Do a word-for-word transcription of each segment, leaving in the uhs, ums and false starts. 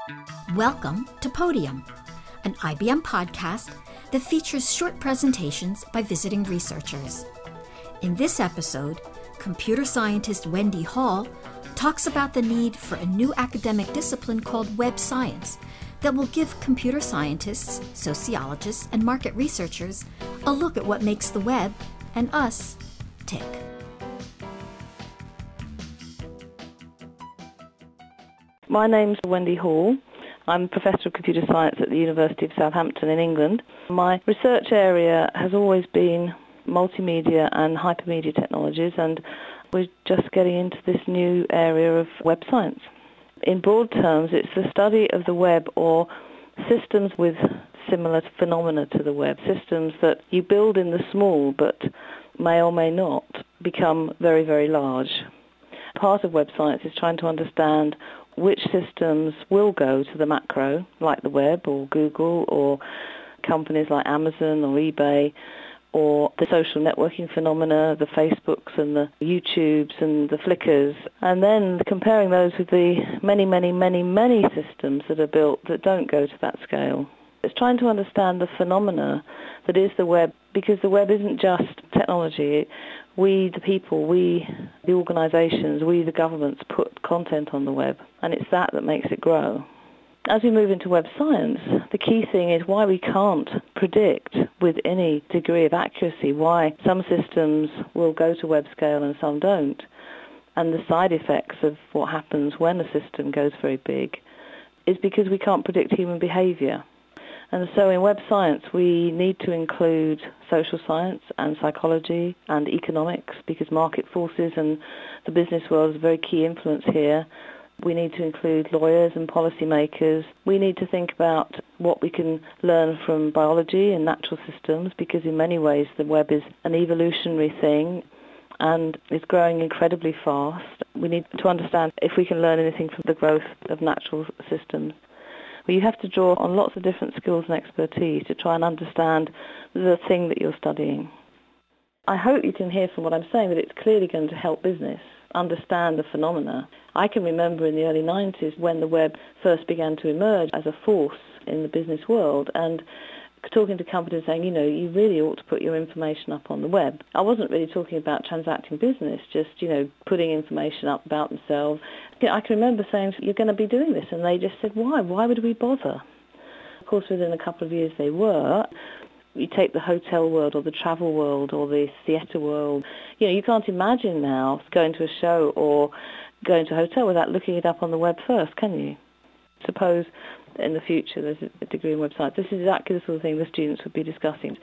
Welcome to Podium, an I B M podcast that features short presentations by visiting researchers. In this episode, computer scientist Wendy Hall talks about the need for a new academic discipline called web science that will give computer scientists, sociologists, and market researchers a look at what makes the web and us tick. My name's Wendy Hall. I'm a Professor of Computer Science at the University of Southampton in England. My research area has always been multimedia and hypermedia technologies, and we're just getting into this new area of web science. In broad terms, it's the study of the web or systems with similar phenomena to the web, systems that you build in the small but may or may not become very, very large. Part of web science is trying to understand which systems will go to the macro, like the web or Google or companies like Amazon or eBay, or the social networking phenomena, the Facebooks and the YouTubes and the Flickrs, and then comparing those with the many, many, many, many systems that are built that don't go to that scale. It's trying to understand the phenomena that is the web, because the web isn't just technology. We, the people, we, the organisations, we, the governments, put content on the web, and it's that that makes it grow. As we move into web science, the key thing is why we can't predict with any degree of accuracy why some systems will go to web scale and some don't, and the side effects of what happens when a system goes very big is because we can't predict human behaviour. And so in web science, we need to include social science and psychology and economics, because market forces and the business world is a very key influence here. We need to include lawyers and policymakers. We need to think about what we can learn from biology and natural systems, because in many ways the web is an evolutionary thing and is growing incredibly fast. We need to understand if we can learn anything from the growth of natural systems. But you have to draw on lots of different skills and expertise to try and understand the thing that you're studying. I hope you can hear from what I'm saying that it's clearly going to help business understand the phenomena. I can remember in the early nineties when the web first began to emerge as a force in the business world, and talking to companies saying, you know, you really ought to put your information up on the web. I wasn't really talking about transacting business, just, you know, putting information up about themselves. You know, I can remember saying, you're going to be doing this, and they just said, why? Why would we bother? Of course, within a couple of years they were. You take the hotel world or the travel world or the theatre world. You know, you can't imagine now going to a show or going to a hotel without looking it up on the web first, can you? Suppose in the future there's a degree in web science. This is exactly the sort of thing the students would be discussing.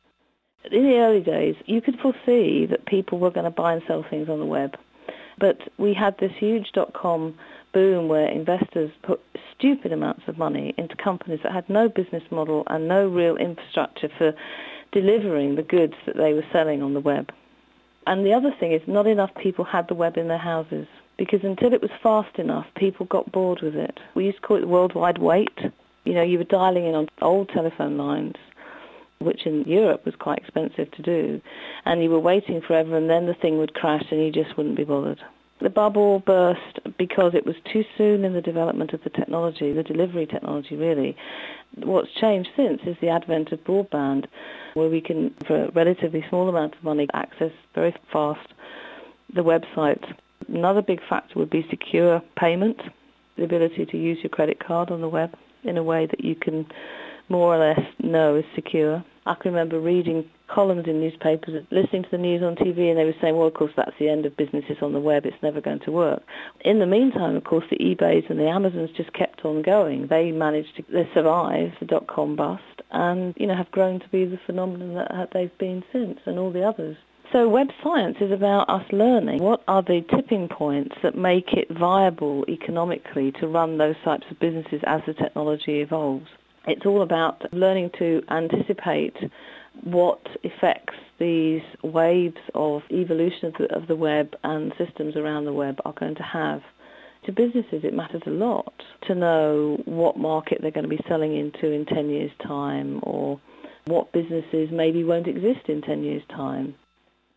In the early days, you could foresee that people were going to buy and sell things on the web. But we had this huge dot-com boom where investors put stupid amounts of money into companies that had no business model and no real infrastructure for delivering the goods that they were selling on the web. And the other thing is not enough people had the web in their houses, because until it was fast enough, people got bored with it. We used to call it the worldwide wait. You know, you were dialing in on old telephone lines, which in Europe was quite expensive to do, and you were waiting forever, and then the thing would crash and you just wouldn't be bothered. The bubble burst because it was too soon in the development of the technology, the delivery technology really. What's changed since is the advent of broadband, where we can, for a relatively small amount of money, access very fast the website. Another big factor would be secure payment, the ability to use your credit card on the web in a way that you can more or less know is secure. I can remember reading columns in newspapers, listening to the news on T V, and they were saying, well, of course, that's the end of businesses on the web. It's never going to work. In the meantime, of course, the eBays and the Amazons just kept on going. They managed to they survive the dot-com bust and, you know, have grown to be the phenomenon that they've been since, and all the others. So web science is about us learning what are the tipping points that make it viable economically to run those types of businesses as the technology evolves. It's all about learning to anticipate what effects these waves of evolution of the, of the web and systems around the web are going to have. To businesses, it matters a lot to know what market they're going to be selling into in ten years' time, or what businesses maybe won't exist in ten years' time.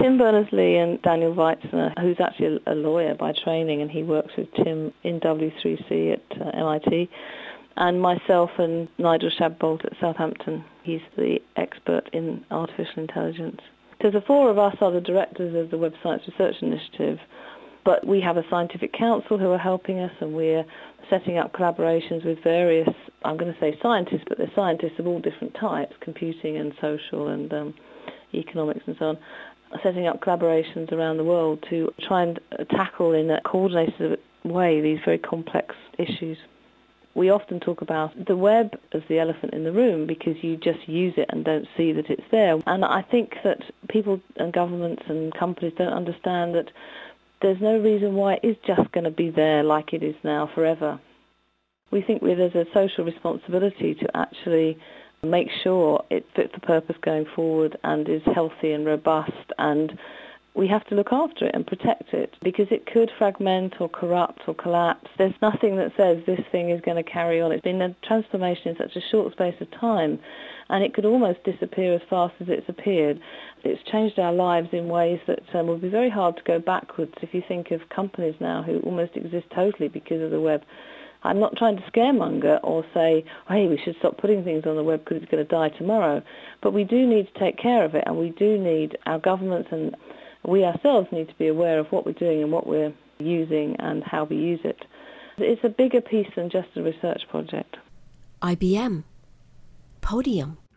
Tim Berners-Lee and Daniel Weitzner, who's actually a lawyer by training, and he works with Tim in W three C at uh, M I T, and myself and Nigel Shadbolt at Southampton. He's the expert in artificial intelligence. So the four of us are the directors of the Web Science Research Initiative, but we have a scientific council who are helping us, and we're setting up collaborations with various, I'm going to say scientists, but they're scientists of all different types, computing and social and um, economics and so on, setting up collaborations around the world to try and tackle in a coordinated way these very complex issues. We often talk about the web as the elephant in the room because you just use it and don't see that it's there. And I think that people and governments and companies don't understand that there's no reason why it is just going to be there like it is now forever. We think there's a social responsibility to actually make sure it fits the purpose going forward and is healthy and robust, and we have to look after it and protect it because it could fragment or corrupt or collapse. There's nothing that says this thing is going to carry on. It's been a transformation in such a short space of time, and it could almost disappear as fast as it's appeared. It's changed our lives in ways that um, will be very hard to go backwards if you think of companies now who almost exist totally because of the web. I'm not trying to scaremonger or say, hey, we should stop putting things on the web because it's going to die tomorrow. But we do need to take care of it, and we do need, our governments and we ourselves need to be aware of what we're doing and what we're using and how we use it. It's a bigger piece than just a research project. I B M. Podium.